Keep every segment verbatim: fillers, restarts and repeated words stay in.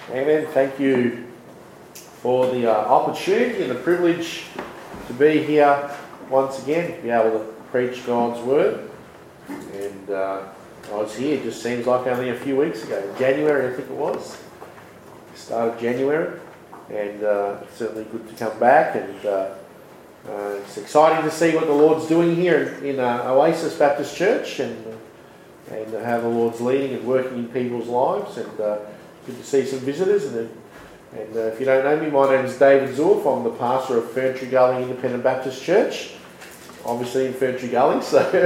Amen. Thank you for the uh, opportunity and the privilege to be here once again, to be able to preach God's Word. And uh, I was here, it just seems like only a few weeks ago. January, I think it was. Start of January. And uh, it's certainly good to come back. And uh, uh, it's exciting to see what the Lord's doing here in, in uh, Oasis Baptist Church, and, uh, and how the Lord's leading and working in people's lives. And uh, good to see some visitors. And, and uh, if you don't know me, my name is David Zorf. I'm the pastor of Ferntree Gully Independent Baptist Church. Obviously in Ferntree Gully,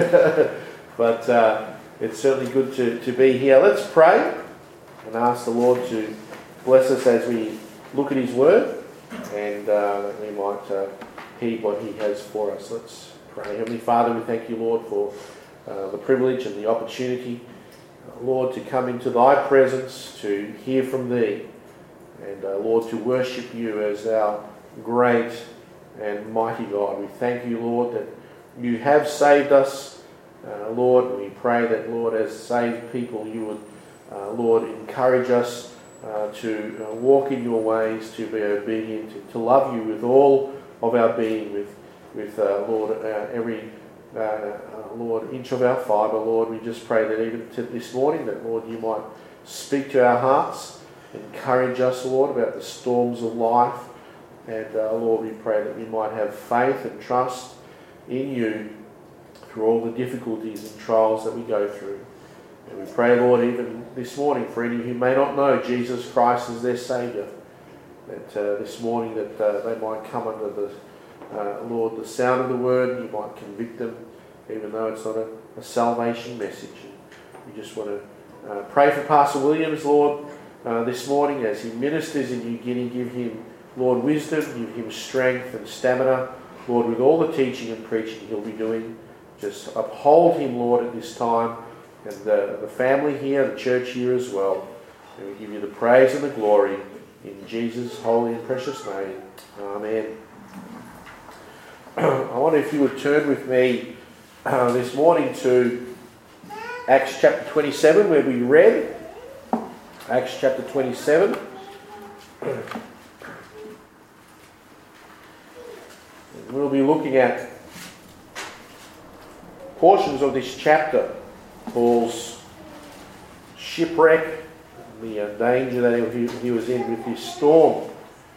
so but uh, it's certainly good to, to be here. Let's pray and ask the Lord to bless us as we look at His Word, and uh, that we might uh, heed what He has for us. Let's pray. Heavenly Father, we thank you, Lord, for uh, the privilege and the opportunity, uh, Lord, to come into Thy presence, to hear from Thee, and uh, Lord, to worship You as our great and mighty God. We thank You, Lord, that You have saved us, uh, Lord. We pray that, Lord, as saved people, You would, uh, Lord, encourage us uh, to uh, walk in Your ways, to be obedient, to, to love You with all of our being, with, with uh, Lord, uh, every, uh, uh, Lord, inch of our fibre. Lord, we just pray that even to this morning, that, Lord, You might speak to our hearts, encourage us, Lord, about the storms of life. And, uh, Lord, we pray that we might have faith and trust in You through all the difficulties and trials that we go through. And we pray, Lord, even this morning, for any who may not know Jesus Christ as their Saviour, that uh, this morning that uh, they might come under the, uh, Lord, the sound of the Word, and You might convict them, even though it's not a, a salvation message. And we just want to uh, pray for Pastor Williams, Lord, uh, this morning as he ministers in New Guinea. Give him, Lord, wisdom, give him strength and stamina, Lord, with all the teaching and preaching He'll be doing. Just uphold him, Lord, at this time, and the, the family here, the church here as well. And we give You the praise and the glory in Jesus' holy and precious name. Amen. I wonder if you would turn with me uh, this morning to Acts chapter twenty-seven, where we read. Acts chapter twenty-seven. We'll be looking at portions of this chapter, Paul's shipwreck, the uh, danger that he, he was in with his storm.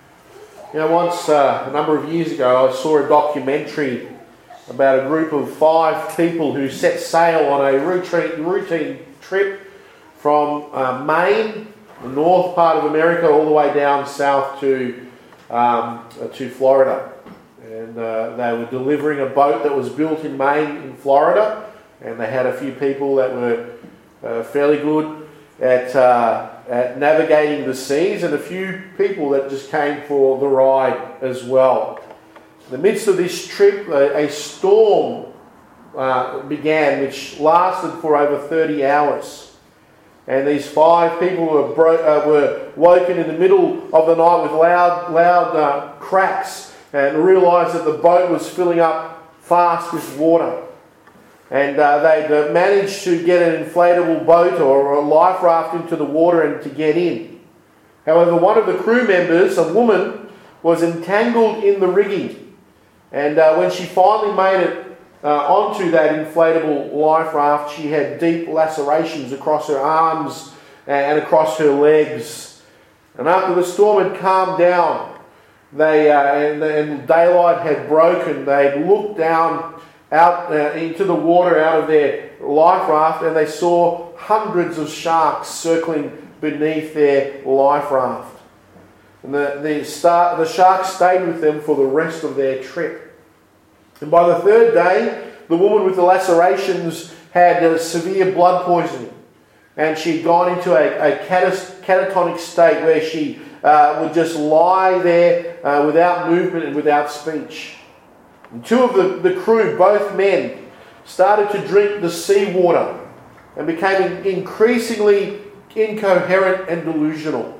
You know, once, uh, a number of years ago, I saw a documentary about a group of five people who set sail on a routine, routine trip from uh, Maine, the north part of America, all the way down south to, um, uh, to Florida. And uh, they were delivering a boat that was built in Maine in Florida, and they had a few people that were uh, fairly good at, uh, at navigating the seas, and a few people that just came for the ride as well. In the midst of this trip, a, a storm uh, began, which lasted for over thirty hours. And these five people were, bro- uh, were woken in the middle of the night with loud, loud uh, cracks, and realised that the boat was filling up fast with water. And uh, they'd uh, managed to get an inflatable boat or a life raft into the water and to get in. However, one of the crew members, a woman, was entangled in the rigging. And uh, when she finally made it uh, onto that inflatable life raft, she had deep lacerations across her arms and across her legs. And after the storm had calmed down, They uh, and, and daylight had broken, they looked down out uh, into the water out of their life raft, and they saw hundreds of sharks circling beneath their life raft. And the the, star, the sharks stayed with them for the rest of their trip. And by the third day, the woman with the lacerations had uh, severe blood poisoning, and she'd gone into a, a catatonic state where she Uh, would just lie there uh, without movement and without speech. And two of the, the crew, both men, started to drink the seawater and became increasingly incoherent and delusional.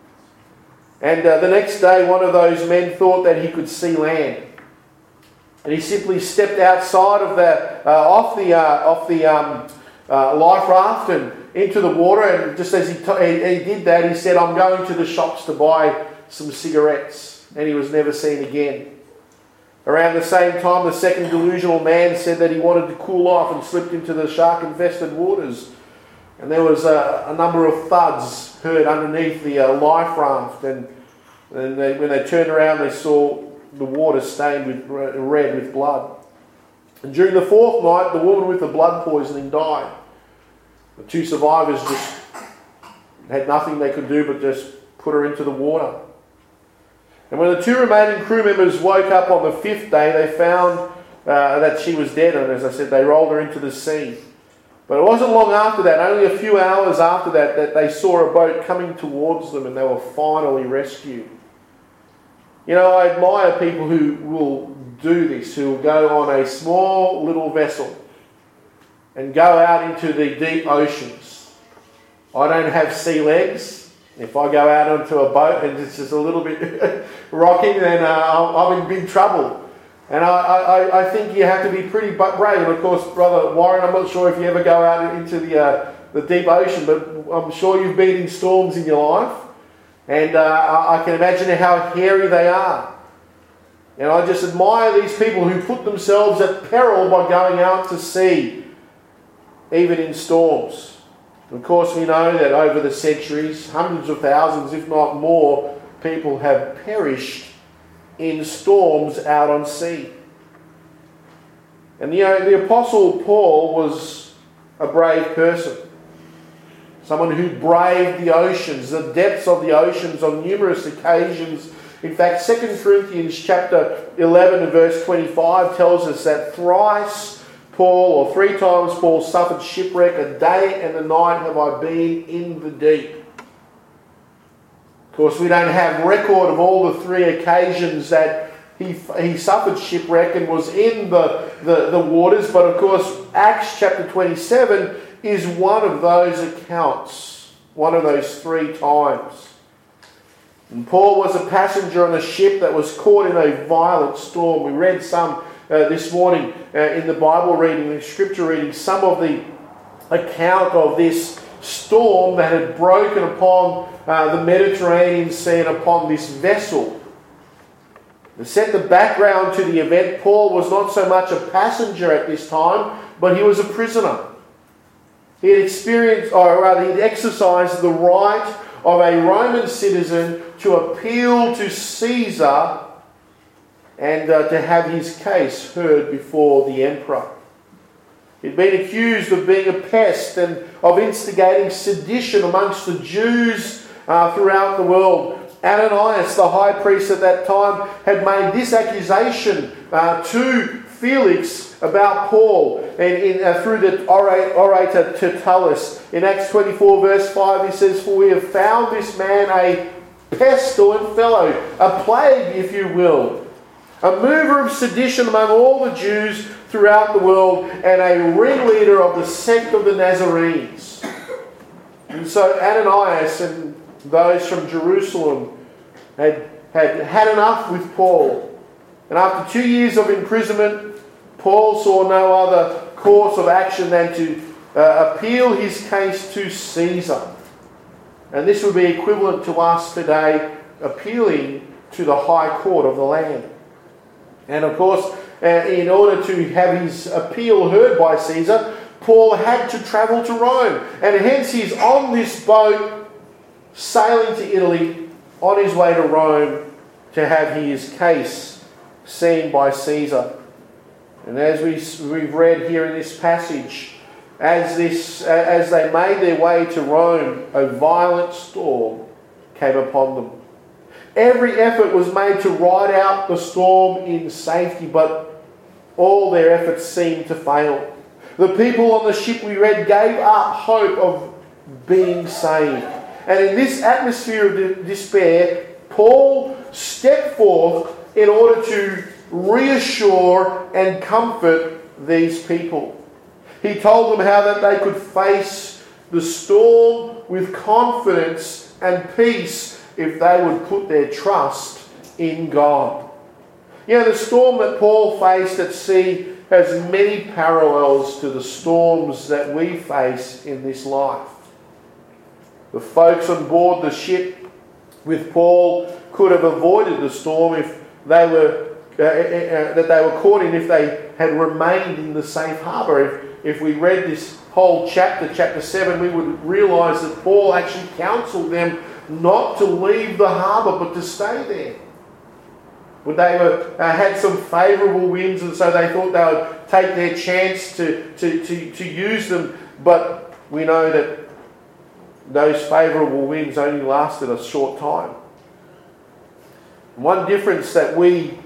And uh, the next day, one of those men thought that he could see land, and he simply stepped outside of the uh, off the uh, off the um, uh, life raft and into the water, and just as he, t- he, he did that, he said, I'm going to the shops to buy some cigarettes. And he was never seen again. Around the same time, the second delusional man said that he wanted to cool off and slipped into the shark-infested waters. And there was a, a number of thuds heard underneath the uh, life raft. And, and they, when they turned around, they saw the water stained with red with blood. And during the fourth night, the woman with the blood poisoning died. The two survivors just had nothing they could do but just put her into the water. And when the two remaining crew members woke up on the fifth day, they found uh, that she was dead. And as I said, they rolled her into the sea. But it wasn't long after that, only a few hours after that, that they saw a boat coming towards them and they were finally rescued. You know, I admire people who will do this, who will go on a small little vessel and go out into the deep oceans. I don't have sea legs. If I go out onto a boat and it's just a little bit rocking, then uh, I'm in big trouble. And I, I, I think you have to be pretty brave. And of course, Brother Warren, I'm not sure if you ever go out into the uh, the deep ocean, but I'm sure you've been in storms in your life. And uh, I can imagine how hairy they are. And I just admire these people who put themselves at peril by going out to sea, even in storms. Of course, we know that over the centuries, hundreds of thousands, if not more, people have perished in storms out on sea. And you know, the Apostle Paul was a brave person. Someone who braved the oceans, the depths of the oceans on numerous occasions. In fact, Second Corinthians chapter eleven and verse twenty-five tells us that thrice Paul, or three times Paul, suffered shipwreck. A day and a night have I been in the deep. Of course, we don't have record of all the three occasions that he he suffered shipwreck and was in the, the, the waters. But of course, Acts chapter twenty-seven is one of those accounts. One of those three times. And Paul was a passenger on a ship that was caught in a violent storm. We read some Uh, this morning uh, in the Bible reading, the scripture reading, some of the account of this storm that had broken upon uh, the Mediterranean Sea and upon this vessel. To set the background to the event, Paul was not so much a passenger at this time, but he was a prisoner. He had experienced, or rather he'd exercised the right of a Roman citizen to appeal to Caesar and uh, to have his case heard before the emperor. He'd been accused of being a pest and of instigating sedition amongst the Jews uh, throughout the world. Ananias, the high priest at that time, had made this accusation uh, to Felix about Paul and in, uh, through the orator Tertullus. In Acts twenty-four verse five he says, "For we have found this man a pestilent fellow," a plague if you will, a mover of sedition among all the Jews throughout the world, and a ringleader of the sect of the Nazarenes. And so Ananias and those from Jerusalem had, had had enough with Paul. And after two years of imprisonment, Paul saw no other course of action than to uh, appeal his case to Caesar. And this would be equivalent to us today appealing to the High Court of the land. And of course, uh, in order to have his appeal heard by Caesar, Paul had to travel to Rome. And hence he's on this boat, sailing to Italy, on his way to Rome, to have his case seen by Caesar. And as we, we've read here in this passage, as, this, as they made their way to Rome, a violent storm came upon them. Every effort was made to ride out the storm in safety, but all their efforts seemed to fail. The people on the ship, we read, gave up hope of being saved. And in this atmosphere of despair, Paul stepped forth in order to reassure and comfort these people. He told them how that they could face the storm with confidence and peace if they would put their trust in God. You know, the storm that Paul faced at sea has many parallels to the storms that we face in this life. The folks on board the ship with Paul could have avoided the storm if they were uh, uh, that they were caught in if they had remained in the safe harbour. If, if we read this whole chapter, chapter seven, we would realise that Paul actually counselled them not to leave the harbour but to stay there. When they were, uh, had some favourable winds, and so they thought they would take their chance to, to, to, to use them. But we know that those favourable winds only lasted a short time. One difference that we,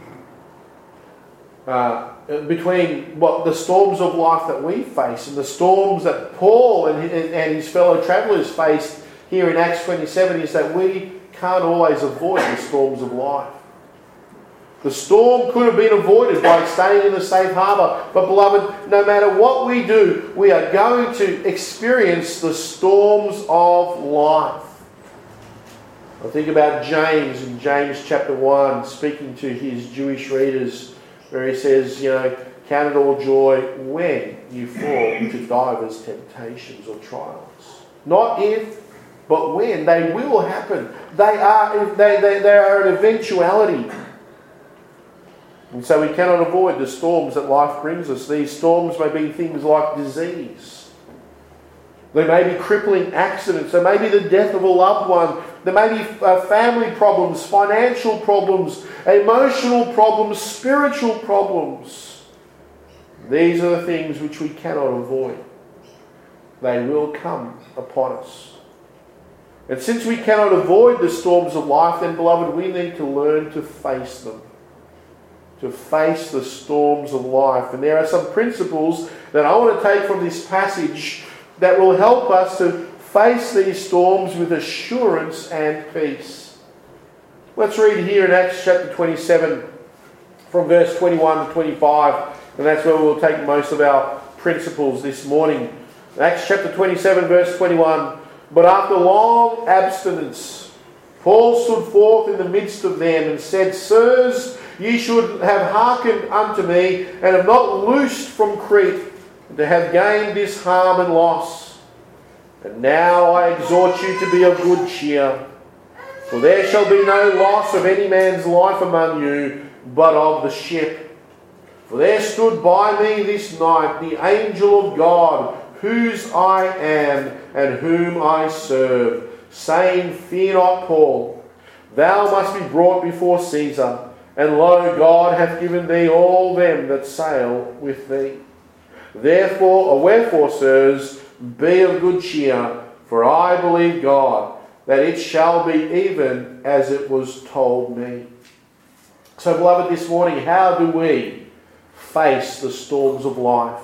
uh, between what the storms of life that we face and the storms that Paul and, and his fellow travellers faced here in Acts twenty-seven, is that we can't always avoid the storms of life. The storm could have been avoided by staying in the safe harbour. But beloved, no matter what we do, we are going to experience the storms of life. I think about James in James chapter one, speaking to his Jewish readers, where he says, you know, count it all joy when you fall into divers temptations or trials. Not if, but when. They will happen. They are, they, they, they are an eventuality. And so we cannot avoid the storms that life brings us. These storms may be things like disease. They may be crippling accidents. There may be the death of a loved one. There may be uh, family problems, financial problems, emotional problems, spiritual problems. These are the things which we cannot avoid. They will come upon us. And since we cannot avoid the storms of life, then, beloved, we need to learn to face them. To face the storms of life. And there are some principles that I want to take from this passage that will help us to face these storms with assurance and peace. Let's read here in Acts chapter twenty-seven from verse twenty-one to twenty-five, and that's where we'll take most of our principles this morning. Acts chapter twenty-seven verse twenty-one. But after long abstinence, Paul stood forth in the midst of them and said, Sirs, ye should have hearkened unto me, and have not loosed from Crete, and to have gained this harm and loss. And now I exhort you to be of good cheer, for there shall be no loss of any man's life among you, but of the ship. For there stood by me this night the angel of God, whose I am, and whom I serve, saying, Fear not, Paul, thou must be brought before Caesar. And lo, God hath given thee all them that sail with thee. Therefore, or wherefore, sirs, be of good cheer, for I believe God, that it shall be even as it was told me. So, beloved, this morning, how do we face the storms of life?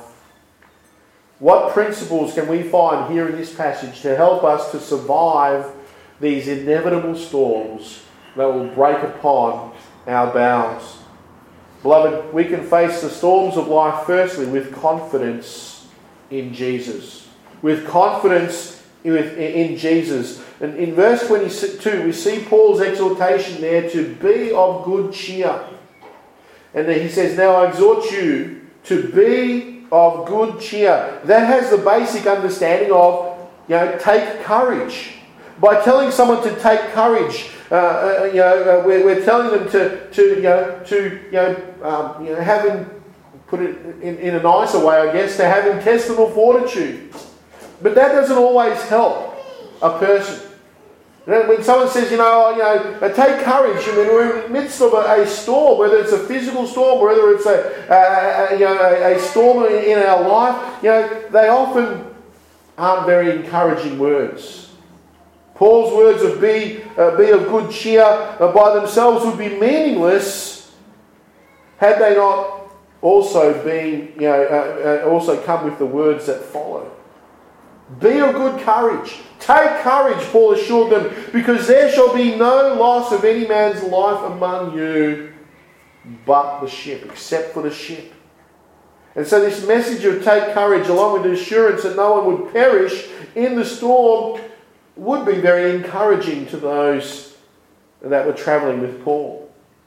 What principles can we find here in this passage to help us to survive these inevitable storms that will break upon our bows? Beloved, we can face the storms of life firstly with confidence in Jesus. With confidence in Jesus. And in verse twenty-two, we see Paul's exhortation there to be of good cheer. And then he says, Now I exhort you to be of good cheer. That has the basic understanding of, you know, take courage. By telling someone to take courage, uh, uh, you know, uh, we're, we're telling them to, to, you know, to, you know, um, you know, having, put it in, in a nicer way, I guess, to have intestinal fortitude. But that doesn't always help a person. When someone says, you know, you know, take courage, I mean, we're in the midst of a, a storm, whether it's a physical storm, whether it's a, a, a you know, a, a storm in, in our life, you know, they often aren't very encouraging words. Paul's words of be, uh, be of good cheer uh, by themselves would be meaningless had they not also been, you know, uh, uh, also come with the words that follow. Be of good courage. Take courage, Paul assured them, because there shall be no loss of any man's life among you but the ship, except for the ship. And so this message of take courage, along with the assurance that no one would perish in the storm, would be very encouraging to those that were travelling with Paul.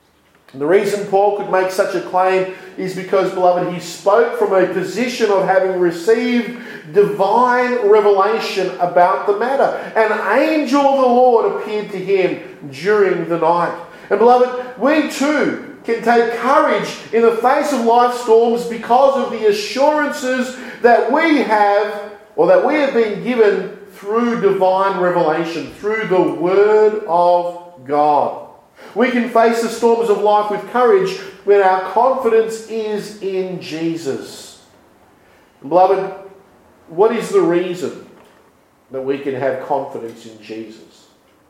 And the reason Paul could make such a claim is because, beloved, he spoke from a position of having received divine revelation about the matter. An angel of the Lord appeared to him during the night. And beloved, we too can take courage in the face of life storms because of the assurances that we have, or that we have been given through divine revelation, through the Word of God. We can face the storms of life with courage when our confidence is in Jesus. Beloved, what is the reason that we can have confidence in Jesus?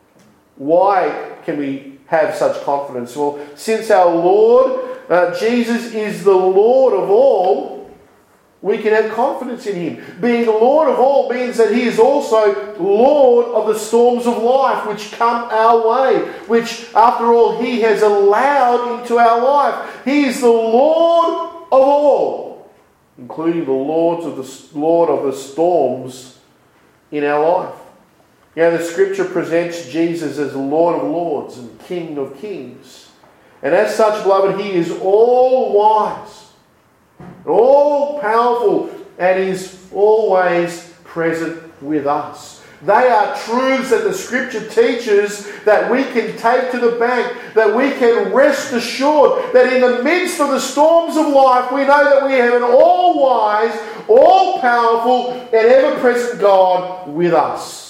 Why can we have such confidence? Well, since our Lord, uh, Jesus is the Lord of all, we can have confidence in him. Being Lord of all means that he is also Lord of the storms of life which come our way, which, after all, he has allowed into our life. He is the Lord of all, including the Lords of the Lord of the storms in our life. Now, the Scripture presents Jesus as Lord of lords and King of kings. And as such, beloved, he is all-wise, all-powerful, and is always present with us. They are truths that the Scripture teaches that we can take to the bank, that we can rest assured that in the midst of the storms of life, we know that we have an all-wise, all-powerful, and ever-present God with us.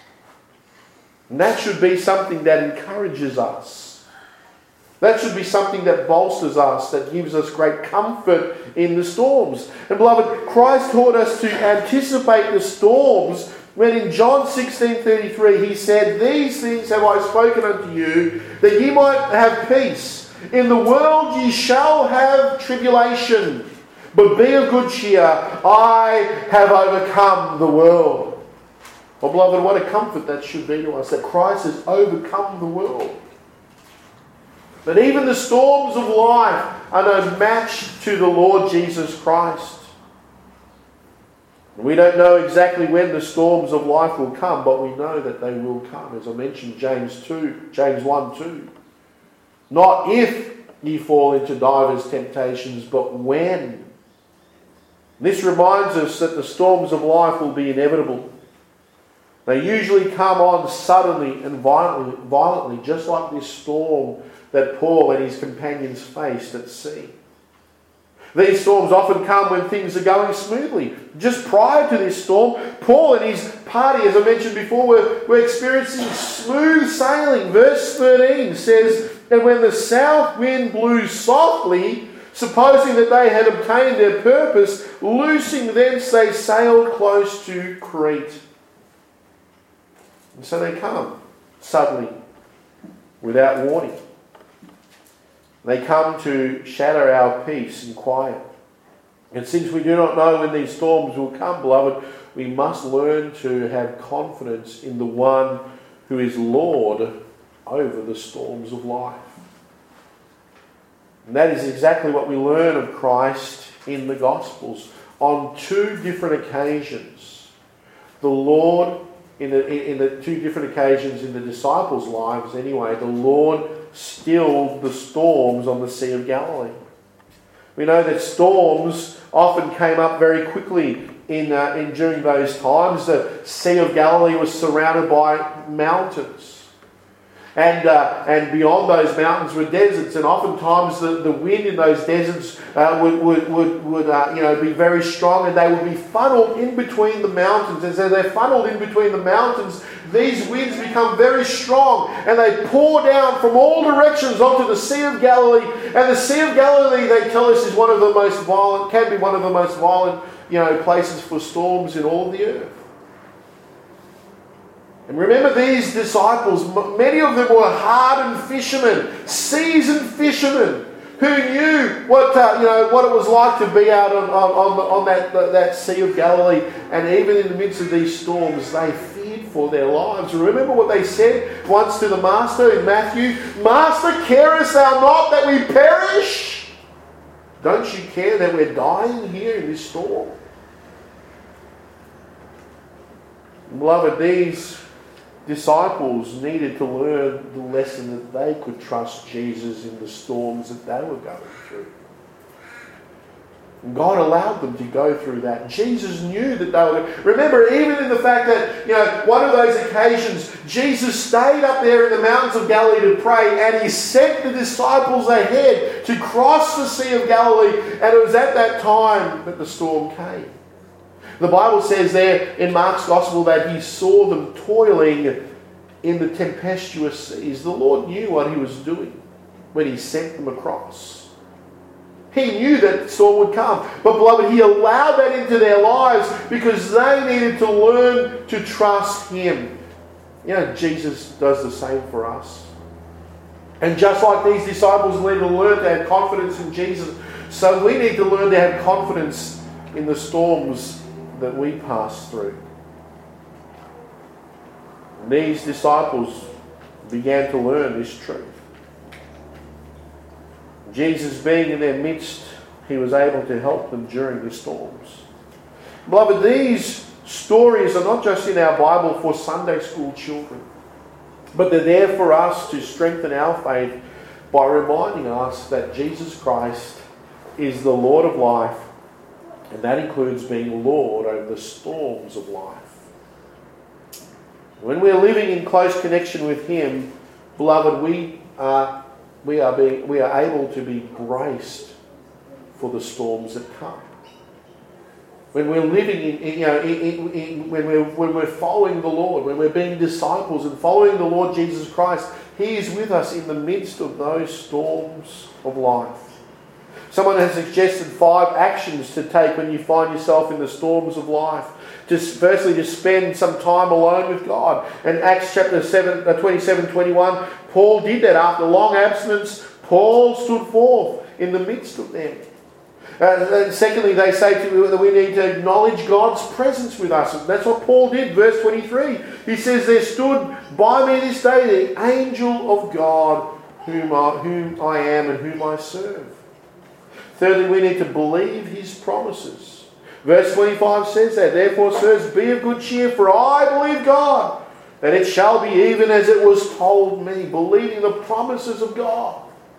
And that should be something that encourages us. That should be something that bolsters us, that gives us great comfort in the storms. And beloved, Christ taught us to anticipate the storms when in John sixteen thirty-three he said, "These things have I spoken unto you, that ye might have peace. In the world ye shall have tribulation, but be of good cheer. I have overcome the world." Well, beloved, what a comfort that should be to us, that Christ has overcome the world. That even the storms of life are no match to the Lord Jesus Christ. We don't know exactly when the storms of life will come, but we know that they will come. As I mentioned, James two, James one two. Not if ye fall into divers temptations, but when. This reminds us that the storms of life will be inevitable. They usually come on suddenly and violently, violently, just like this storm that Paul and his companions faced at sea. These storms often come when things are going smoothly. Just prior to this storm, Paul and his party, as I mentioned before, were, were experiencing smooth sailing. Verse thirteen says, "And when the south wind blew softly, supposing that they had obtained their purpose, loosing thence they sailed close to Crete." And so they come suddenly, without warning. They come to shatter our peace and quiet. And since we do not know when these storms will come, beloved, we must learn to have confidence in the one who is Lord over the storms of life. And that is exactly what we learn of Christ in the Gospels. On two different occasions, the Lord, in the, in the two different occasions in the disciples' lives anyway, the Lord stilled the storms on the Sea of Galilee. We know that storms often came up very quickly in, uh, in during those times. The Sea of Galilee was surrounded by mountains. And uh, and beyond those mountains were deserts, and oftentimes the, the wind in those deserts uh, would would would, would uh, you know be very strong, and they would be funneled in between the mountains. And so they're funneled in between the mountains. These winds become very strong, and they pour down from all directions onto the Sea of Galilee. And the Sea of Galilee, they tell us, is one of the most violent, can be one of the most violent, you know, places for storms in all of the earth. And remember, these disciples, many of them were hardened fishermen, seasoned fishermen, who knew what uh, you know what it was like to be out on on, on, the, on that that Sea of Galilee. And even in the midst of these storms, they feared for their lives. Remember what they said once to the Master in Matthew: "Master, carest thou not that we perish? Don't you care that we're dying here in this storm?" Beloved, these disciples needed to learn the lesson that they could trust Jesus in the storms that they were going through. And God allowed them to go through that. Jesus knew that they were... Remember, even in the fact that, you know, one of those occasions, Jesus stayed up there in the mountains of Galilee to pray, and he sent the disciples ahead to cross the Sea of Galilee, and it was at that time that the storm came. The Bible says there in Mark's Gospel that he saw them toiling in the tempestuous seas. The Lord knew what he was doing when he sent them across. He knew that the storm would come. But beloved, he allowed that into their lives because they needed to learn to trust him. You know, Jesus does the same for us. And just like these disciples need to learn to have confidence in Jesus, so we need to learn to have confidence in the storms that we pass through. And these disciples began to learn this truth. Jesus being in their midst, he was able to help them during the storms. Beloved, these stories are not just in our Bible for Sunday school children, but they're there for us to strengthen our faith by reminding us that Jesus Christ is the Lord of life, and that includes being Lord over the storms of life. When we're living in close connection with him, beloved, we are We are being, we are able to be graced for the storms that come. When we're living in, in you know, in, in, in, when we're when we're following the Lord, when we're being disciples and following the Lord Jesus Christ, he is with us in the midst of those storms of life. Someone has suggested five actions to take when you find yourself in the storms of life. Just firstly, to spend some time alone with God. And Acts chapter seven, twenty-seven, twenty-one, Paul did that. After long abstinence, Paul stood forth in the midst of them. Uh, and secondly, they say to, that we need to acknowledge God's presence with us. And that's what Paul did, verse twenty-three. He says, there stood by me this day the angel of God, whom I, whom I am and whom I serve. Thirdly, we need to believe his promises. Verse twenty-five says that, therefore, sirs, be of good cheer, for I believe God, that it shall be even as it was told me, believing the promises of God.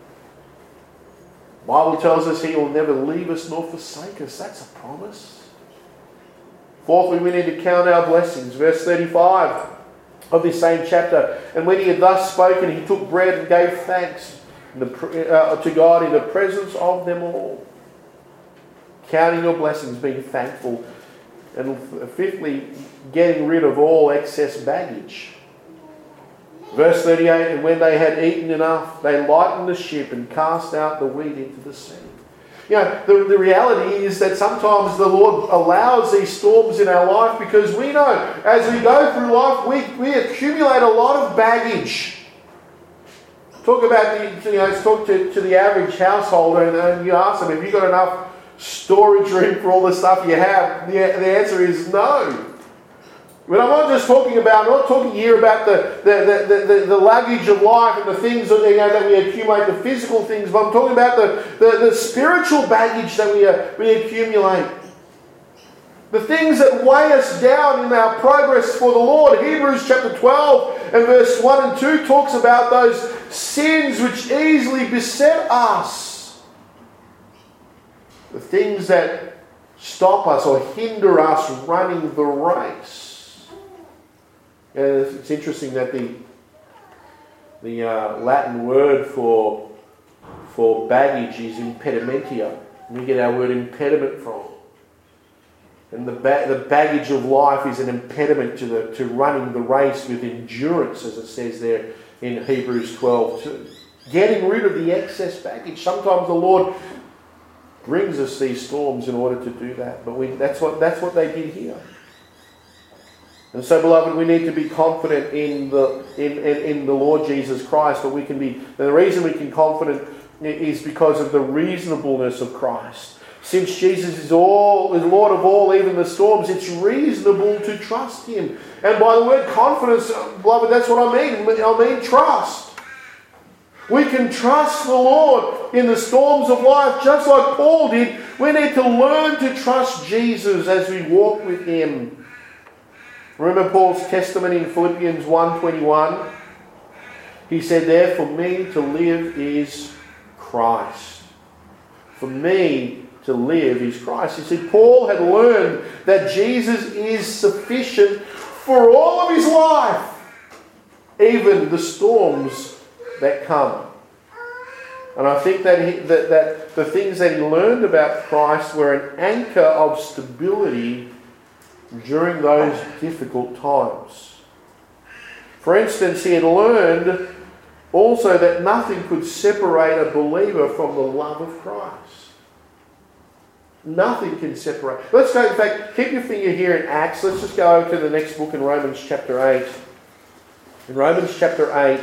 The Bible tells us he will never leave us nor forsake us. That's a promise. Fourthly, we need to count our blessings. Verse thirty-five of this same chapter. And when he had thus spoken, he took bread and gave thanks in the, uh, to God in the presence of them all. Counting your blessings, being thankful. And fifthly, getting rid of all excess baggage. Verse thirty-eight, and when they had eaten enough, they lightened the ship and cast out the wheat into the sea. You know, the, the reality is that sometimes the Lord allows these storms in our life because we know as we go through life, we, we accumulate a lot of baggage. Talk about the, you know, talk to, to the average householder and, and you ask them, have you got enough storage room for all the stuff you have? The, the answer is no. But I'm not just talking about, I'm not talking here about the, the, the, the, the luggage of life and the things that, you know, that we accumulate, the physical things, but I'm talking about the, the, the spiritual baggage that we, uh, we accumulate. The things that weigh us down in our progress for the Lord. Hebrews chapter twelve and verse one and two talks about those sins which easily beset us. The things that stop us or hinder us running the race. And it's interesting that the the uh, Latin word for for baggage is impedimentia. We get our word impediment from. And the ba- the baggage of life is an impediment to the to running the race with endurance, as it says there in Hebrews twelve two. Getting rid of the excess baggage. Sometimes the Lord brings us these storms in order to do that. But we, that's what that's what they did here. And so, beloved, we need to be confident in the in, in, in the Lord Jesus Christ. But we can be. The reason we can be confident is because of the reasonableness of Christ. Since Jesus is all is Lord of all, even the storms, it's reasonable to trust Him. And by the word confidence, beloved, that's what I mean. I mean trust. We can trust the Lord in the storms of life, just like Paul did. We need to learn to trust Jesus as we walk with Him. Remember Paul's testimony in Philippians one twenty-one? He said, there, for me to live is Christ. For me to live is Christ. You see, Paul had learned that Jesus is sufficient for all of his life, even the storms that come. And I think that, he, that, that the things that he learned about Christ were an anchor of stability during those difficult times. For instance, he had learned also that nothing could separate a believer from the love of Christ. Nothing can separate. Let's go, in fact, keep your finger here in Acts. Let's just go over to the next book in Romans chapter eight. In Romans chapter eight,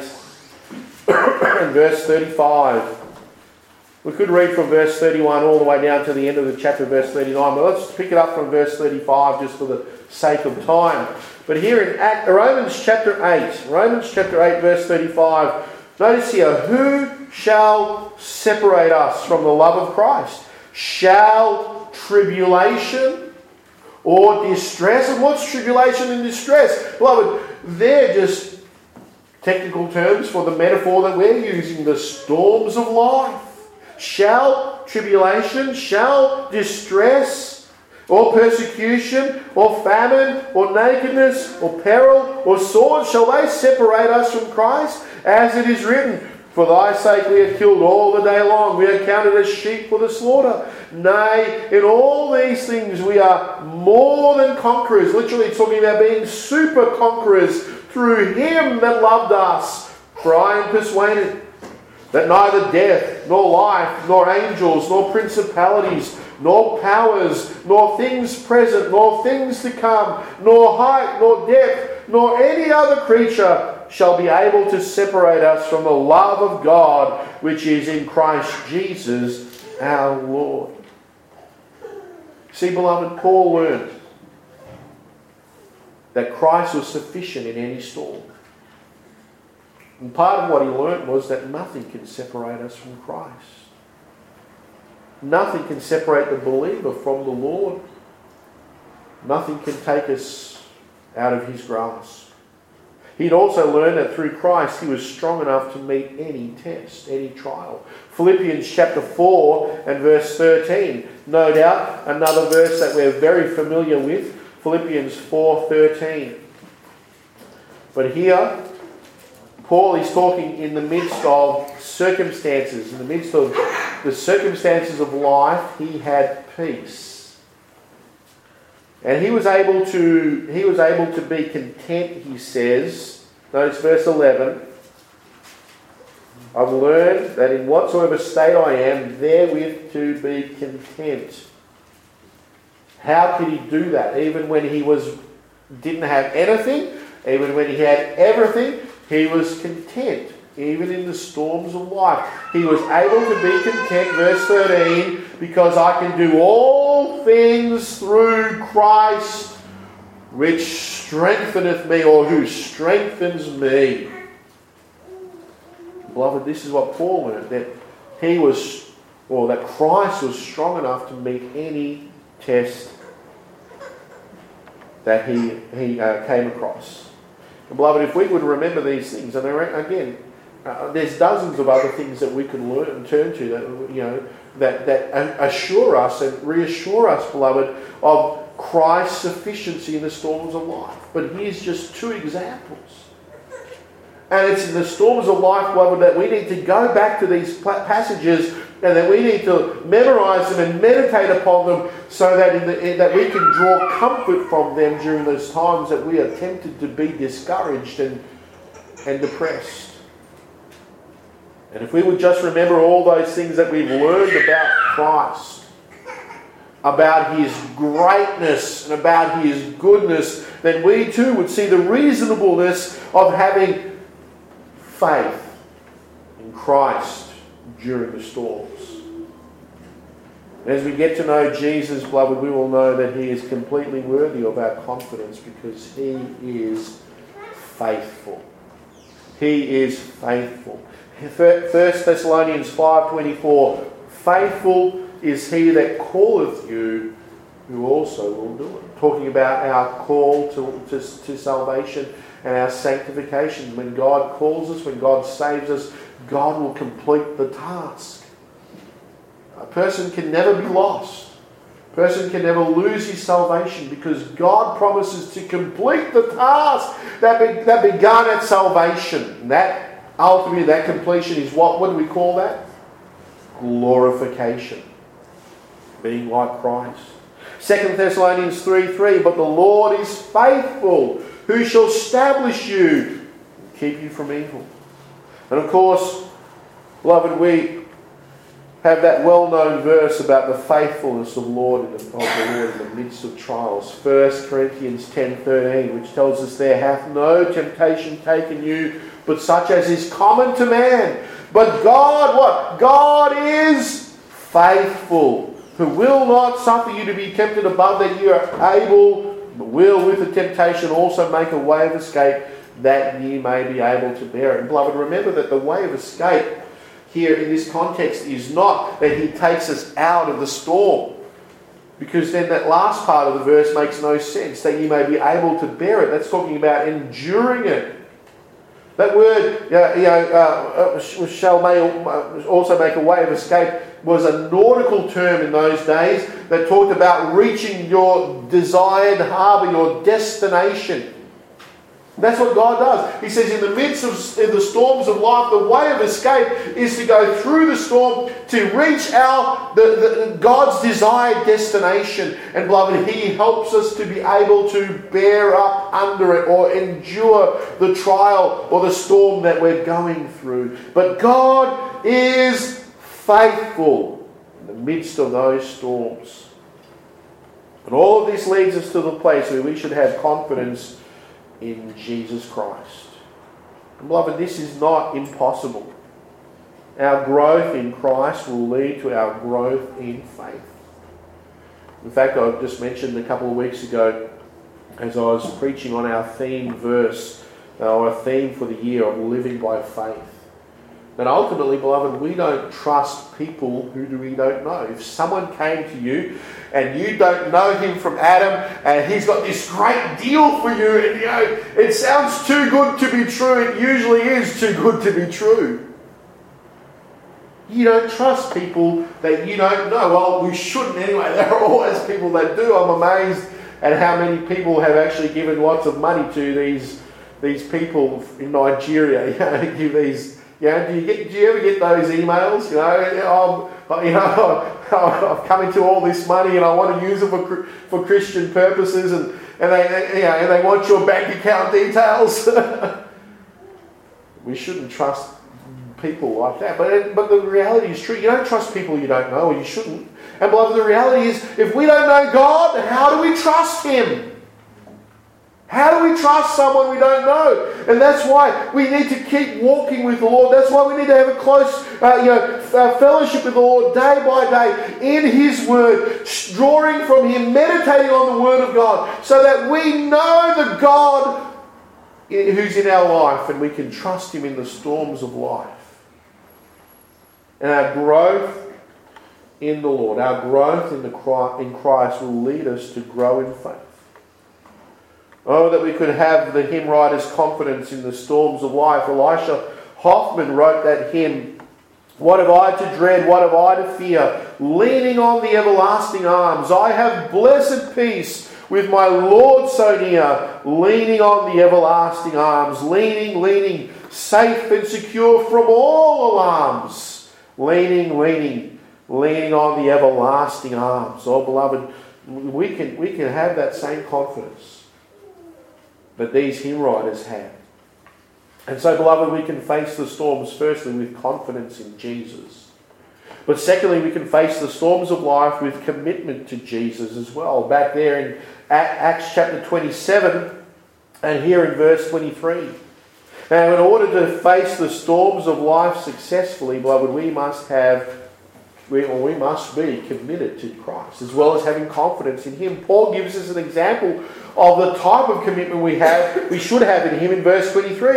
and verse thirty-five. We could read from verse thirty-one all the way down to the end of the chapter, verse thirty-nine, but let's pick it up from verse thirty-five just for the sake of time. But here in Act, Romans chapter eight, Romans chapter eight, verse thirty-five, notice here, who shall separate us from the love of Christ? Shall tribulation or distress? And what's tribulation and distress? Beloved, they're just technical terms for the metaphor that we're using, the storms of life. Shall tribulation, shall distress, or persecution, or famine, or nakedness, or peril, or sword, shall they separate us from Christ? As it is written, for thy sake we are killed all the day long. We are counted as sheep for the slaughter. Nay, in all these things we are more than conquerors. Literally talking about being super conquerors through him that loved us. For I am persuaded that neither death, nor life, nor angels, nor principalities, nor powers, nor things present, nor things to come, nor height, nor depth, nor any other creature shall be able to separate us from the love of God, which is in Christ Jesus our Lord. See, beloved, Paul learned that Christ was sufficient in any storm. And part of what he learned was that nothing can separate us from Christ. Nothing can separate the believer from the Lord. Nothing can take us out of his grasp. He'd also learned that through Christ he was strong enough to meet any test, any trial. Philippians chapter four and verse thirteen. No doubt another verse that we're very familiar with. Philippians four thirteen. But here, Paul is talking in the midst of circumstances. In the midst of the circumstances of life, he had peace. And he was able to, he was able to be content, he says. Notice verse eleven. I've learned that in whatsoever state I am, therewith to be content. How could he do that? Even when he was didn't have anything, even when he had everything, he was content. Even in the storms of life, he was able to be content. Verse thirteen, because I can do all things through Christ, which strengtheneth me, or who strengthens me. Beloved, this is what Paul learned, that he was, or that Christ was strong enough to meet any test that he, he uh, came across. And beloved, if we would remember these things, and again, uh, there's dozens of other things that we can learn and turn to that, you know, that, that assure us and reassure us, beloved, of Christ's sufficiency in the storms of life. But here's just two examples. And it's in the storms of life, beloved, that we need to go back to these passages and that we need to memorize them and meditate upon them so that, in the, in, that we can draw comfort from them during those times that we are tempted to be discouraged and, and depressed. And if we would just remember all those things that we've learned about Christ, about his greatness and about his goodness, then we too would see the reasonableness of having faith in Christ during the storms. And as we get to know Jesus, beloved, we will know that he is completely worthy of our confidence because he is faithful. He is faithful. First Thessalonians five twenty-four, faithful is he that calleth you, who also will do it. Talking about our call to, to, to salvation and our sanctification. When God calls us, when God saves us, God will complete the task. A person can never be lost. A person can never lose his salvation because God promises to complete the task that, be, that began at salvation. And that, ultimately, that completion is what, what do we call that? Glorification. Being like Christ. Second Thessalonians three three, but the Lord is faithful, who shall establish you, keep you from evil. And of course, beloved, we have that well-known verse about the faithfulness of, Lord in the, of the Lord in the midst of trials. First Corinthians ten thirteen, which tells us, there hath no temptation taken you, but such as is common to man. But God, what? God is faithful, who will not suffer you to be tempted above that you are able, but will with the temptation also make a way of escape, that ye may be able to bear it. And beloved, remember that the way of escape here in this context is not that he takes us out of the storm, because then that last part of the verse makes no sense, that ye may be able to bear it. That's talking about enduring it. That word, you know, uh, shall may also make a way of escape, was a nautical term in those days that talked about reaching your desired harbour, your destination. That's what God does. He says in the midst of in the storms of life, the way of escape is to go through the storm to reach our the, the, God's desired destination. And beloved, He helps us to be able to bear up under it or endure the trial or the storm that we're going through. But God is faithful in the midst of those storms. And all of this leads us to the place where we should have confidence in Jesus Christ. And beloved, this is not impossible. Our growth in Christ will lead to our growth in faith. In fact, I just mentioned a couple of weeks ago, as I was preaching on our theme verse, or our theme for the year of living by faith. And ultimately, beloved, we don't trust people who we don't know. If someone came to you and you don't know him from Adam and he's got this great deal for you and you know, it sounds too good to be true, it usually is too good to be true. You don't trust people that you don't know. Well, we shouldn't anyway. There are always people that do. I'm amazed at how many people have actually given lots of money to these, these people in Nigeria. You know, give these... Yeah, do you get? Do you ever get those emails? You know, I'm, you know, I've come into all this money and I want to use it for for Christian purposes, and and they, you know, and they want your bank account details. We shouldn't trust people like that. But but the reality is true. You don't trust people you don't know, or you shouldn't. And beloved, the reality is, if we don't know God, how do we trust Him? How do we trust someone we don't know? And that's why we need to keep walking with the Lord. That's why we need to have a close uh, you know, uh, fellowship with the Lord day by day in His Word, drawing from Him, meditating on the Word of God, so that we know the God who's in our life and we can trust Him in the storms of life. And our growth in the Lord, our growth in, the, in Christ will lead us to grow in faith. Oh, that we could have the hymn writer's confidence in the storms of life. Elisha Hoffman wrote that hymn, "What have I to dread? What have I to fear? Leaning on the everlasting arms, I have blessed peace with my Lord so near. Leaning on the everlasting arms, leaning, leaning, safe and secure from all alarms. Leaning, leaning, leaning on the everlasting arms." Oh, beloved, we can we can have that same confidence that these hymn writers had. And so, beloved, we can face the storms firstly with confidence in Jesus. But secondly, we can face the storms of life with commitment to Jesus as well. Back there in Acts chapter twenty-seven and here in verse twenty-three. Now, in order to face the storms of life successfully, beloved, we must have We, or we must be committed to Christ, as well as having confidence in Him. Paul gives us an example of the type of commitment we have, we should have in Him in verse twenty-three.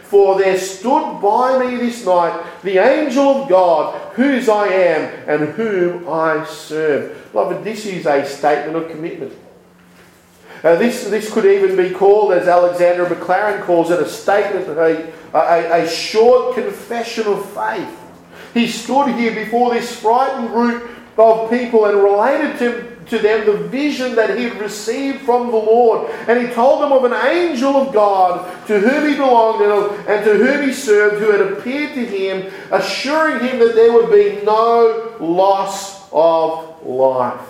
For there stood by me this night the angel of God, whose I am and whom I serve. Beloved, this is a statement of commitment. Uh, this, this could even be called, as Alexander Maclaren calls it, a statement, a, a, a short confession of faith. He stood here before this frightened group of people and related to, to them the vision that he had received from the Lord. And he told them of an angel of God to whom he belonged and to whom he served, who had appeared to him, assuring him that there would be no loss of life.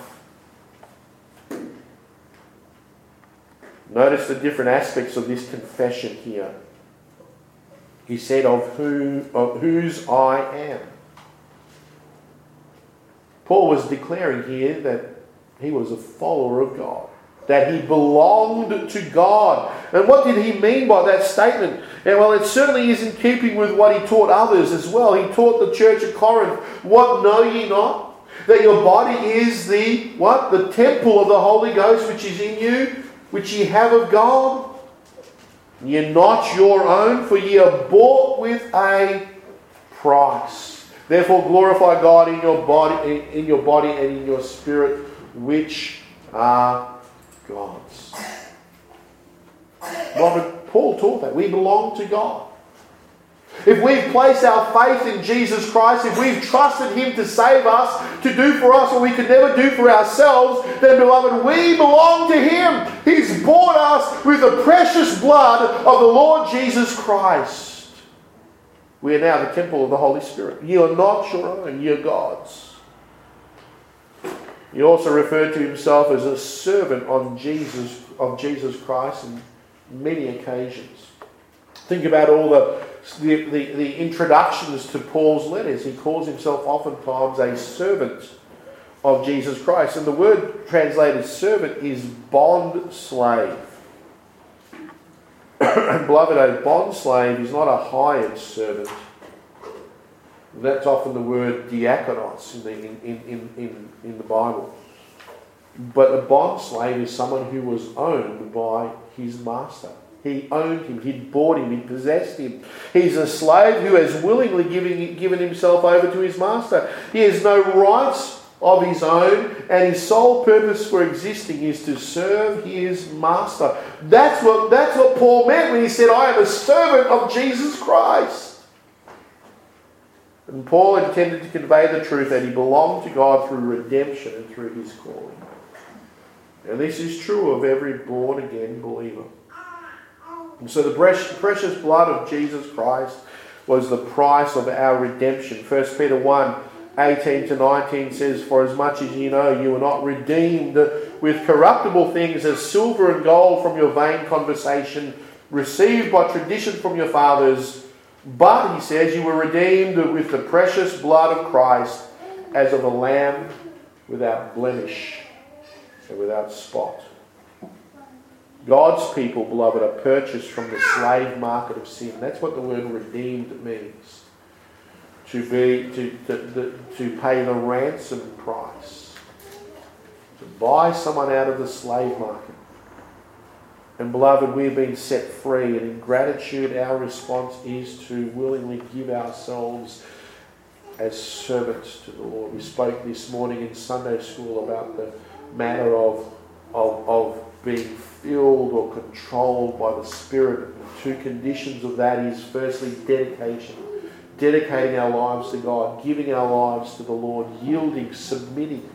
Notice the different aspects of this confession here. He said, of who, of whose I am. Paul was declaring here that he was a follower of God, that he belonged to God. And what did he mean by that statement? And well, it certainly is in keeping with what he taught others as well. He taught the church at Corinth, what know ye not? That your body is the, what? The temple of the Holy Ghost which is in you, which ye have of God. Ye are not your own, for ye are bought with a price. Therefore glorify God in your body, in your body and in your spirit, which are God's. Beloved, Paul taught that. We belong to God. If we've placed our faith in Jesus Christ, if we've trusted Him to save us, to do for us what we could never do for ourselves, then, beloved, we belong to Him. He's bought us with the precious blood of the Lord Jesus Christ. We are now the temple of the Holy Spirit. You are not your own, you are God's. He also referred to himself as a servant on Jesus, of Jesus Christ on many occasions. Think about all the, the, the, the introductions to Paul's letters. He calls himself oftentimes a servant of Jesus Christ. And the word translated servant is bond slave. And beloved, a bond slave is not a hired servant. That's often the word diakonos in the, in, in, in, in the Bible. But a bond slave is someone who was owned by his master. He owned him, he'd bought him, he possessed him. He's a slave who has willingly given, given himself over to his master. He has no rights of his own, and his sole purpose for existing is to serve his master. That's what, that's what Paul meant when he said, I am a servant of Jesus Christ. And Paul intended to convey the truth that he belonged to God through redemption and through his calling. And this is true of every born-again believer. And so the precious blood of Jesus Christ was the price of our redemption. First Peter one, eighteen to nineteen says, for as much as you know, you were not redeemed with corruptible things as silver and gold from your vain conversation, received by tradition from your fathers, but, he says, you were redeemed with the precious blood of Christ, as of a lamb without blemish and without spot. God's people, beloved, are purchased from the slave market of sin. That's what the word redeemed means. To be to, to, to, to pay the ransom price. To buy someone out of the slave market. And beloved, we've been set free, and in gratitude our response is to willingly give ourselves as servants to the Lord. We spoke this morning in Sunday school about the matter of, of, of being filled or controlled by the Spirit. The two conditions of that is firstly dedication. Dedicating our lives to God, giving our lives to the Lord, yielding, submitting.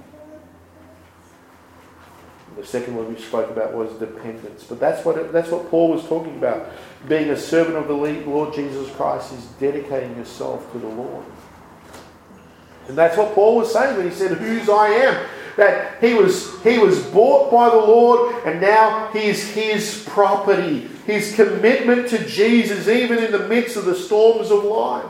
The second one we spoke about was dependence. But that's what it, that's what Paul was talking about. Being a servant of the Lord Jesus Christ is dedicating yourself to the Lord. And that's what Paul was saying when he said, whose I am. That he was, he was bought by the Lord, and now he is his property. His commitment to Jesus, even in the midst of the storms of life.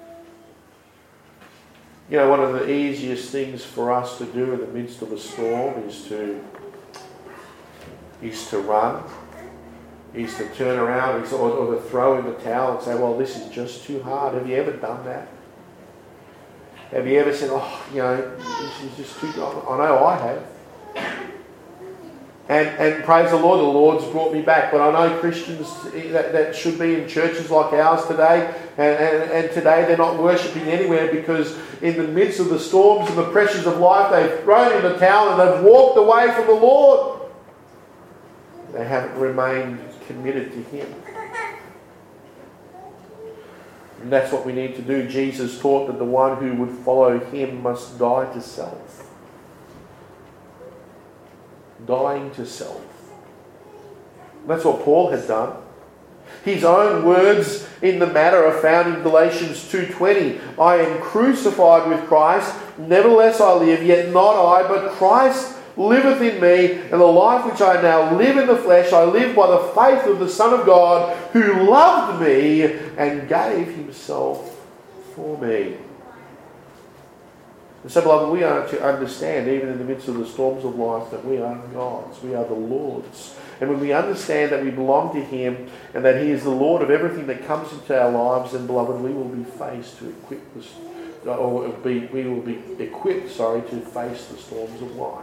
You know, one of the easiest things for us to do in the midst of a storm is to is to run, is to turn around, is, or, or to throw in the towel and say, well, this is just too hard. Have you ever done that? Have you ever said, oh, you know, this is just too hard? I know I have. And, and praise the Lord, the Lord's brought me back. But I know Christians that, that should be in churches like ours today, and, and, and today they're not worshipping anywhere because in the midst of the storms and the pressures of life, they've thrown in the towel and they've walked away from the Lord. They haven't remained committed to Him. And that's what we need to do. Jesus taught that the one who would follow Him must die to self. Dying to self. That's what Paul had done. His own words in the matter are found in Galatians two twenty. I am crucified with Christ, nevertheless I live, yet not I, but Christ liveth in me, and the life which I now live in the flesh, I live by the faith of the Son of God, who loved me and gave Himself for me. And so, beloved, we are to understand, even in the midst of the storms of life, that we are God's, we are the Lord's. And when we understand that we belong to Him and that He is the Lord of everything that comes into our lives, then, beloved, we will be faced to equip us, or be, we will be equipped, sorry, to face the storms of life.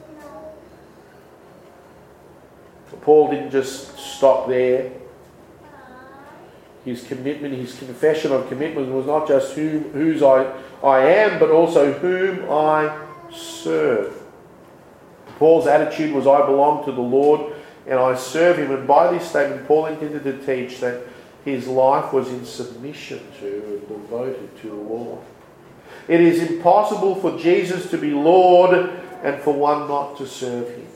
But Paul didn't just stop there. His commitment, his confession of commitment was not just whom, whose I, I am, but also whom I serve. Paul's attitude was, I belong to the Lord and I serve Him. And by this statement, Paul intended to teach that his life was in submission to and devoted to the Lord. It is impossible for Jesus to be Lord and for one not to serve Him.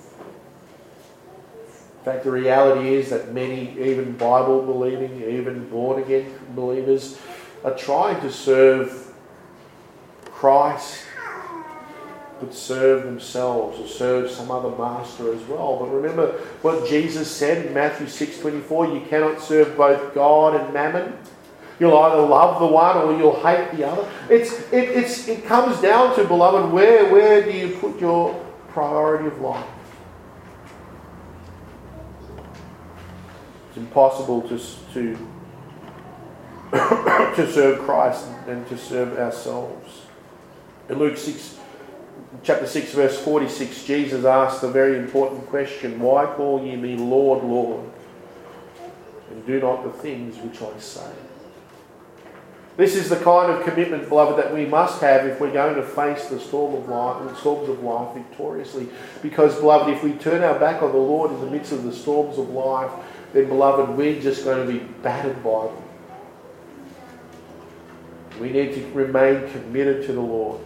In fact, the reality is that many, even Bible-believing, even born-again believers, are trying to serve Christ, but serve themselves or serve some other master as well. But remember what Jesus said in Matthew six twenty-four, you cannot serve both God and mammon. You'll either love the one or you'll hate the other. It's, it, it's, it comes down to, beloved, where, where do you put your priority of life? It's impossible to, to, to serve Christ and to serve ourselves. In Luke six, chapter six, verse forty-six, Jesus asked a very important question. Why call ye me Lord, Lord, and do not the things which I say? This is the kind of commitment, beloved, that we must have if we're going to face the storm of life, the storms of life victoriously. Because, beloved, if we turn our back on the Lord in the midst of the storms of life, then, beloved, we're just going to be battered by them. We need to remain committed to the Lord,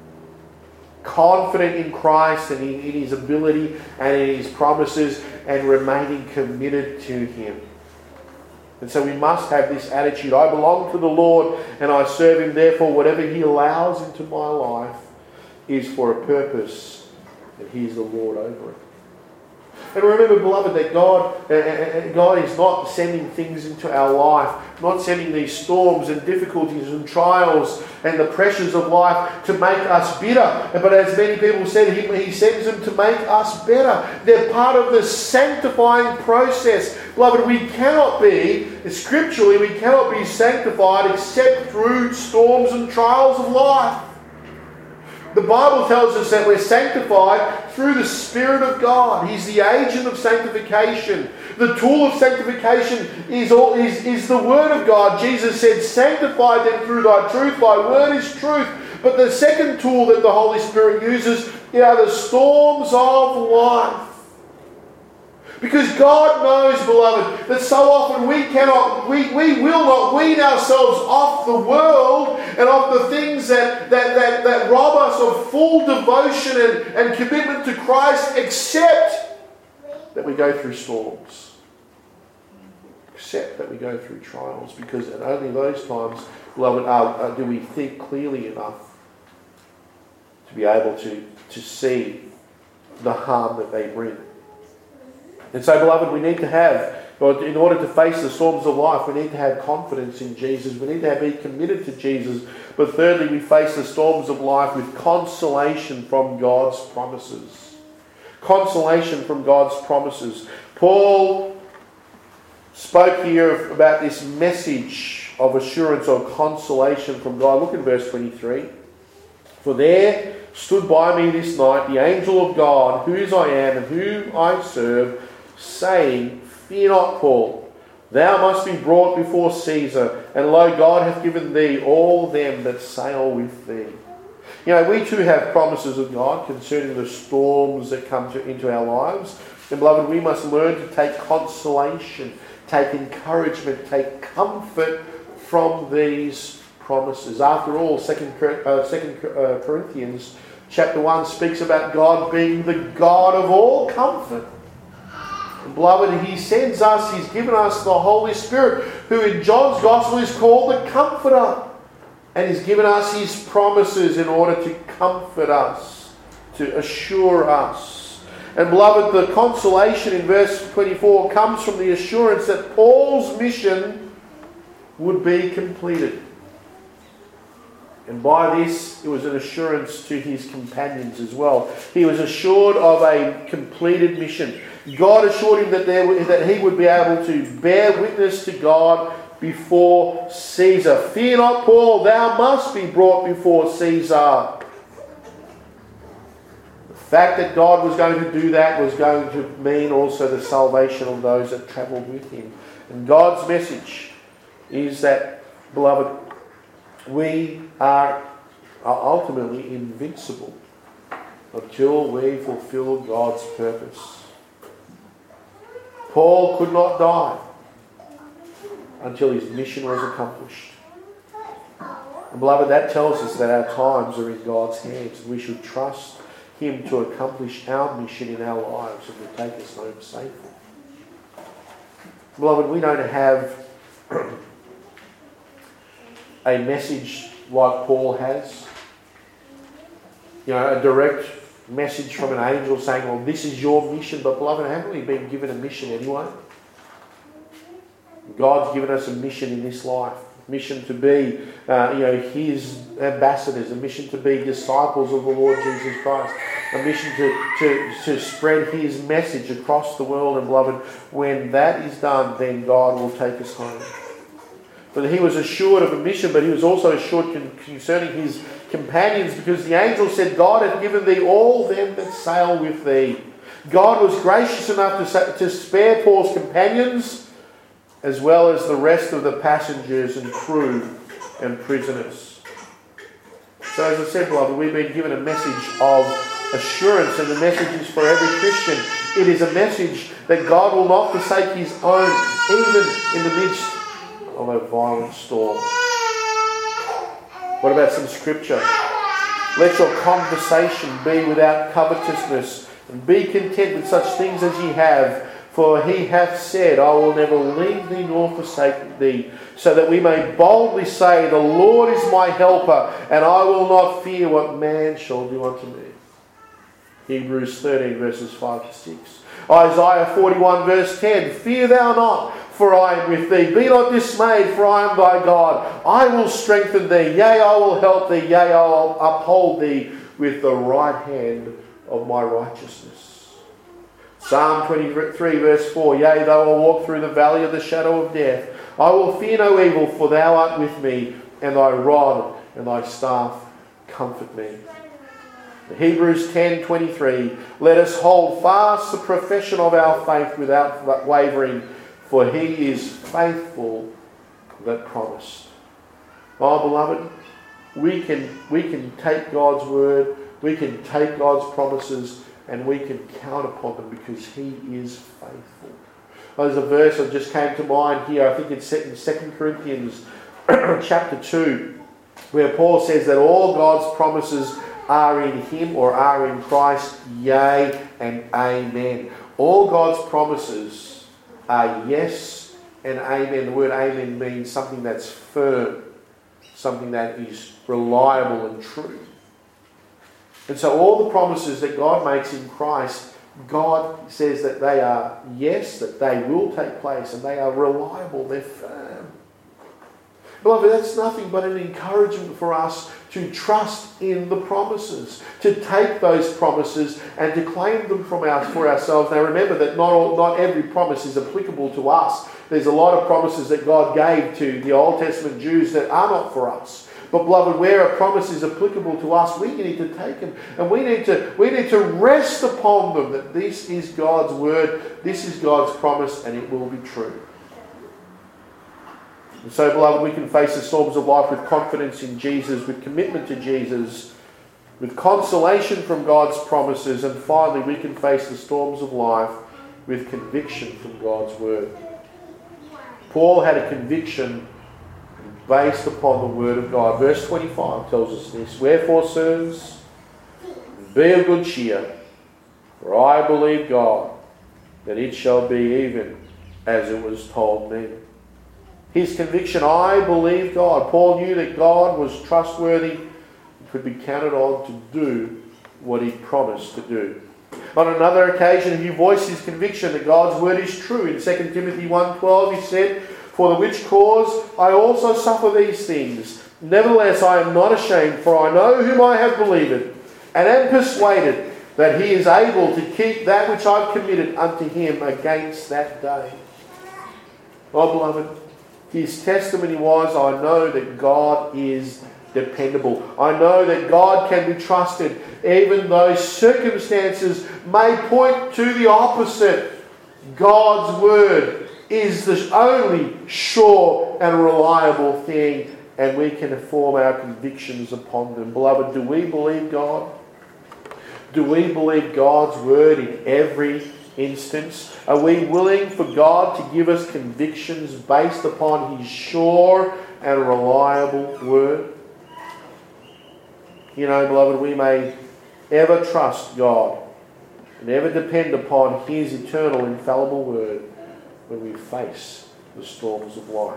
confident in Christ and in, in His ability and in His promises, and remaining committed to Him. And so we must have this attitude. I belong to the Lord and I serve Him. Therefore, whatever He allows into my life is for a purpose, and He is the Lord over it. And remember, beloved, that God, uh, God is not sending things into our life, not sending these storms and difficulties and trials and the pressures of life to make us bitter. But as many people said, He, he sends them to make us better. They're part of the sanctifying process. Beloved, we cannot be, scripturally, we cannot be sanctified except through storms and trials of life. The Bible tells us that we're sanctified through the Spirit of God. He's the agent of sanctification. The tool of sanctification is, all, is, is the Word of God. Jesus said, sanctify them through Thy truth. Thy Word is truth. But the second tool that the Holy Spirit uses are the storms of life. Because God knows, beloved, that so often we cannot, we, we will not wean ourselves off the world and off the things that, that, that, that rob us of full devotion and, and commitment to Christ, except that we go through storms. Except that we go through trials. Because at only those times, beloved, uh, uh, do we think clearly enough to be able to, to see the harm that they bring. And so, beloved, we need to have, in order to face the storms of life, we need to have confidence in Jesus. We need to be committed to Jesus. But thirdly, we face the storms of life with consolation from God's promises. Consolation from God's promises. Paul spoke here about this message of assurance or consolation from God. Look at verse twenty-three. For there stood by me this night, the angel of God, whose I am and whom I serve, saying, Fear not, Paul, thou must be brought before Caesar, and lo, God hath given thee all them that sail with thee. You know, we too have promises of God concerning the storms that come to, into our lives. And beloved, we must learn to take consolation, take encouragement, take comfort from these promises. After all, Second uh, Second uh, Corinthians chapter one speaks about God being the God of all comfort. And beloved, He sends us, He's given us the Holy Spirit, who in John's Gospel is called the Comforter. And He's given us His promises in order to comfort us, to assure us. And beloved, the consolation in verse twenty-four comes from the assurance that Paul's mission would be completed. And by this, it was an assurance to his companions as well. He was assured of a completed mission. God assured him that, there, that he would be able to bear witness to God before Caesar. Fear not, Paul, thou must be brought before Caesar. The fact that God was going to do that was going to mean also the salvation of those that travelled with him. And God's message is that, beloved, we are ultimately invincible until we fulfill God's purpose. Paul could not die until his mission was accomplished. And beloved, that tells us that our times are in God's hands, and we should trust Him to accomplish our mission in our lives and to take us home safely. Beloved, we don't have a message like Paul has. You know, a direct message from an angel saying, well, this is your mission. But beloved, haven't we been given a mission anyway? God's given us a mission in this life. Mission to be, uh, you know, His ambassadors. A mission to be disciples of the Lord Jesus Christ. A mission to, to, to spread His message across the world. And beloved, when that is done, then God will take us home. But he was assured of a mission, but he was also assured con- concerning his companions, because the angel said, God hath given thee all them that sail with thee. God was gracious enough to, sa- to spare Paul's companions, as well as the rest of the passengers and crew and prisoners. So as I said, beloved, we've been given a message of assurance, and the message is for every Christian. It is a message that God will not forsake His own, even in the midst of a violent storm. What about some scripture? Let your conversation be without covetousness, and be content with such things as ye have. For He hath said, I will never leave thee nor forsake thee, so that we may boldly say, the Lord is my helper, and I will not fear what man shall do unto me. Hebrews thirteen verses five to six. Isaiah forty-one verse ten. Fear thou not, for I am with thee. Be not dismayed, for I am thy God. I will strengthen thee. Yea, I will help thee. Yea, I will uphold thee with the right hand of my righteousness. Psalm twenty-three verse four. Yea, though I walk through the valley of the shadow of death, I will fear no evil, for thou art with me, and thy rod and thy staff comfort me. Hebrews ten twenty-three. Let us hold fast the profession of our faith without wavering, for He is faithful that promised. Oh, beloved, we can, we can take God's word, we can take God's promises, and we can count upon them because He is faithful. Oh, there's a verse that just came to mind here. I think it's set in Second Corinthians chapter two, where Paul says that all God's promises are in Him, or are in Christ, yea and amen. All God's promises are yes and amen. The word amen means something that's firm, something that is reliable and true. And so all the promises that God makes in Christ, God says that they are yes, that they will take place, and they are reliable, they're firm. Beloved, that's nothing but an encouragement for us to trust in the promises, to take those promises and to claim them from our, for ourselves. Now remember that not, all, not every promise is applicable to us. There's a lot of promises that God gave to the Old Testament Jews that are not for us. But beloved, where a promise is applicable to us, we need to take them and we need to, we need to rest upon them that this is God's word, this is God's promise, and it will be true. And so, beloved, we can face the storms of life with confidence in Jesus, with commitment to Jesus, with consolation from God's promises, and finally we can face the storms of life with conviction from God's word. Paul had a conviction based upon the word of God. Verse twenty-five tells us this: "Wherefore, sirs, be of good cheer, for I believe God, that it shall be even as it was told me." His conviction, I believe God. Paul knew that God was trustworthy and could be counted on to do what he promised to do. On another occasion, he voiced his conviction that God's word is true. In Second Timothy one twelve, he said, "For the which cause I also suffer these things. Nevertheless, I am not ashamed, for I know whom I have believed, and am persuaded that he is able to keep that which I have committed unto him against that day." Oh, beloved, his testimony was, I know that God is dependable. I know that God can be trusted, even though circumstances may point to the opposite. God's word is the only sure and reliable thing, and we can form our convictions upon them. Beloved, do we believe God? Do we believe God's word in every instance? Are we willing for God to give us convictions based upon his sure and reliable word? You know, beloved, we may ever trust God and ever depend upon his eternal infallible word when we face the storms of life.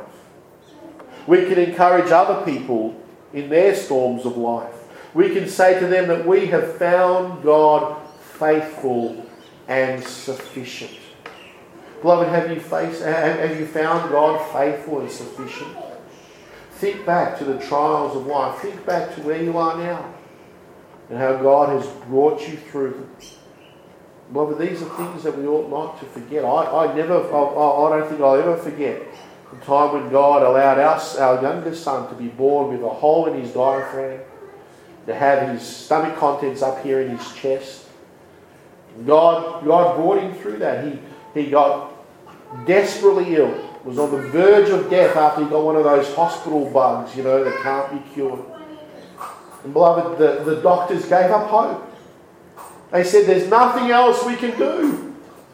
We can encourage other people in their storms of life. We can say to them that we have found God faithful and sufficient. Beloved, have you faced, have you found God faithful and sufficient? Think back to the trials of life. Think back to where you are now and how God has brought you through them. Beloved, these are things that we ought not to forget. I, I never, I, I don't think I'll ever forget the time when God allowed us, our youngest son, to be born with a hole in his diaphragm, to have his stomach contents up here in his chest. God, God brought him through that. He, he got desperately ill, was on the verge of death after he got one of those hospital bugs, you know, that can't be cured. And beloved, the, the doctors gave up hope. They said, there's nothing else we can do.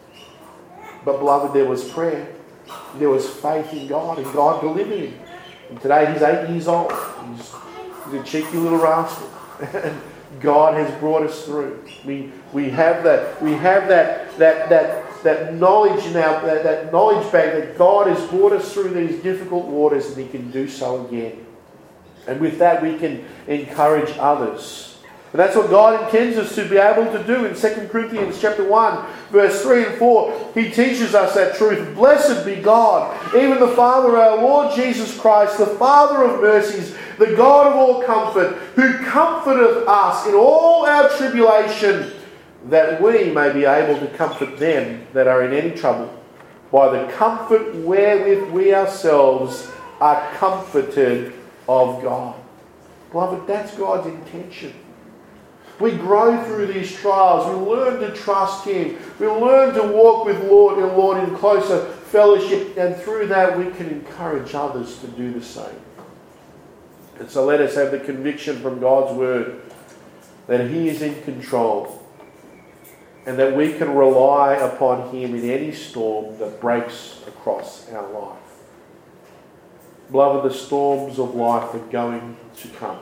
But beloved, there was prayer. There was faith in God, and God delivered him. And today he's eight years old. He's, he's a cheeky little rascal. And God has brought us through. We we have that we have that that that that knowledge now, that, that knowledge bank that God has brought us through these difficult waters, and he can do so again. And with that we can encourage others. And that's what God intends us to be able to do in Second Corinthians chapter one, verse three and four. He teaches us that truth. Blessed be God, even the Father of our Lord Jesus Christ, the Father of mercies, the God of all comfort, who comforteth us in all our tribulation, that we may be able to comfort them that are in any trouble, by the comfort wherewith we ourselves are comforted of God. Beloved, that's God's intention. We grow through these trials. We learn to trust him. We learn to walk with Lord and Lord in closer fellowship. And through that we can encourage others to do the same. And so let us have the conviction from God's word that he is in control. And that we can rely upon him in any storm that breaks across our life. Beloved, the storms of life are going to come.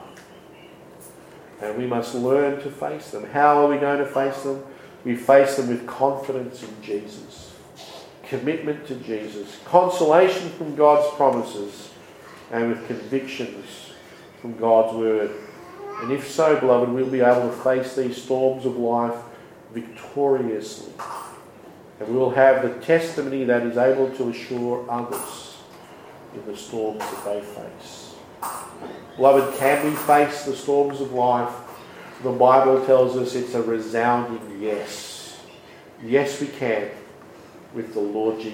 And we must learn to face them. How are we going to face them? We face them with confidence in Jesus, commitment to Jesus, consolation from God's promises, and with convictions from God's word. And if so, beloved, we'll be able to face these storms of life victoriously. And we will have the testimony that is able to assure others in the storms that they face. Beloved, can we face the storms of life? The Bible tells us it's a resounding yes. Yes, we can with the Lord Jesus.